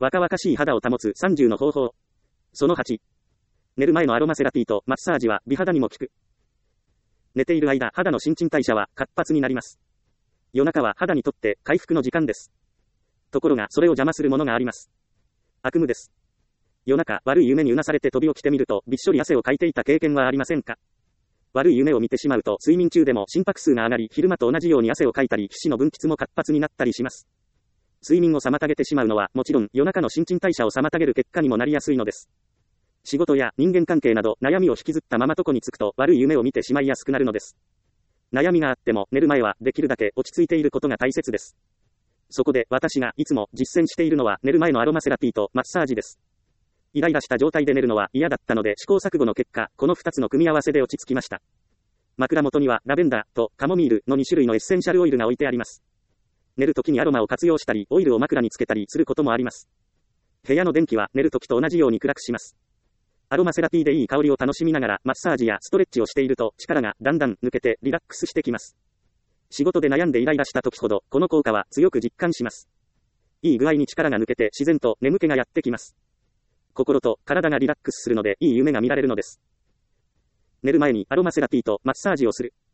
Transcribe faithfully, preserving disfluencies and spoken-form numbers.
若々しい肌を保つさんじゅうの方法。そのはち。寝る前のアロマセラピーとマッサージは美肌にも効く。寝ている間、肌の新陳代謝は活発になります。夜中は肌にとって回復の時間です。ところが、それを邪魔するものがあります。悪夢です。夜中、悪い夢にうなされて飛び起きてみると、びっしょり汗をかいていた経験はありませんか？悪い夢を見てしまうと、睡眠中でも心拍数が上がり、昼間と同じように汗をかいたり、皮脂の分泌も活発になったりします。睡眠を妨げてしまうのは、もちろん、夜中の新陳代謝を妨げる結果にもなりやすいのです。仕事や人間関係など、悩みを引きずったまま床につくと、悪い夢を見てしまいやすくなるのです。悩みがあっても、寝る前は、できるだけ落ち着いていることが大切です。そこで、私がいつも実践しているのは、寝る前のアロマセラピーとマッサージです。イライラした状態で寝るのは嫌だったので、試行錯誤の結果、このふたつの組み合わせで落ち着きました。枕元には、ラベンダーとカモミールのに種類のエッセンシャルオイルが置いてあります。寝るときにアロマを活用したり、オイルを枕につけたりすることもあります。部屋の電気は寝るときと同じように暗くします。アロマセラピーでいい香りを楽しみながらマッサージやストレッチをしていると力がだんだん抜けてリラックスしてきます。仕事で悩んでイライラした時ほどこの効果は強く実感します。いい具合に力が抜けて自然と眠気がやってきます。心と体がリラックスするのでいい夢が見られるのです。寝る前にアロマセラピーとマッサージをする。